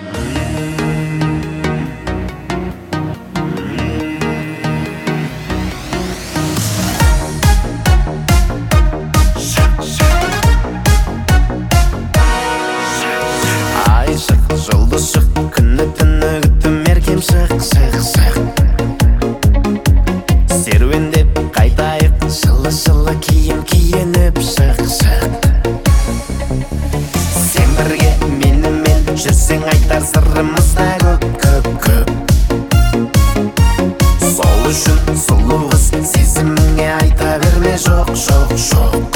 Ай шық, жұлдыз шық, күні түні күттім еркем шық, шық, шық. Серуендеп қайтайық, жылы киім киініп шық, шық. Сен бірге менімен жүрсең айтар сырымыз да көп, көп. Сол үшін сұлу қыз сезіміңе айта берме жоқ, жоқ, жоқ.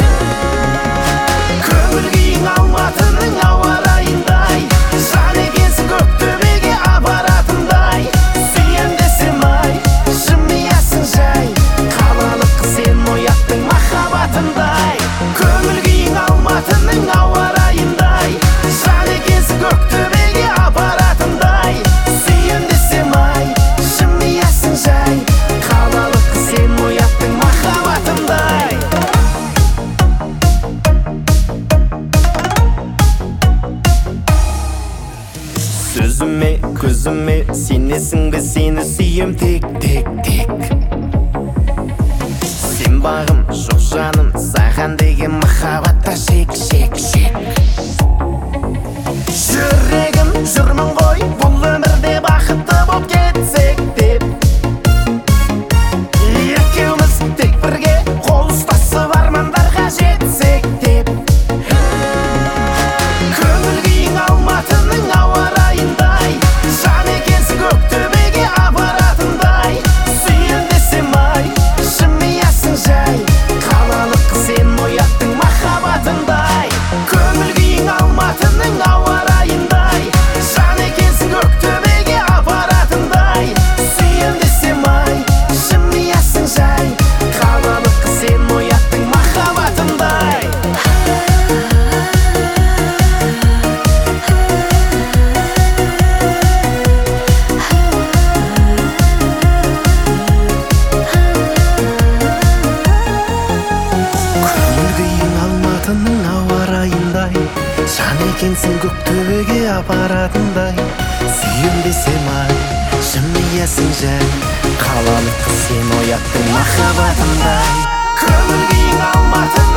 Көңіл күйің алматының ауа райындай, жан екенсің көктөбеге апаратындай. Сүйем десем ай, жымиясың жай, қалалық қыз сен ояттың махаббатындай. Көңіл күйің алматының ауа райындай, жан екенсің көктөбеге апаратындай. Сүйем десем ай, жымиясың жай, қалалық қыз сен ояттың махаббатындай. Сөзіме, көзіме сенесің бе, сені сүйем тек, тек, тек. Сен бағым, жоқ жаным, саған деген махаббатта шек, шек, шек. Жүрегім жүрмін ғой, бұл өмірде бақытты боп кетсек деп. Екеуміз тек бірге қол ұстасып армандарға жетсек деп. Көңіл күйің алматының ауа райындай, жан екенсің көктөбеге апаратындай. Сүйем десем ай, жымиясың жай, қалалық қыз сен ояттың махаббатындай. Көңіл күйің алматының ауа райындай, жан екенсің көктөбеге апаратындай. Сүйем десем ай, жымиясың жай, қалалық қыз сен ояттың махаббатындай. Көңіл күйің алматының ауа райындай, жан екенсің көктөбеге апаратындай. Сүйем десем ай, жымиясың жай, қалалық қыз сен ояттың махаббатындай. Көңіл күйің алматының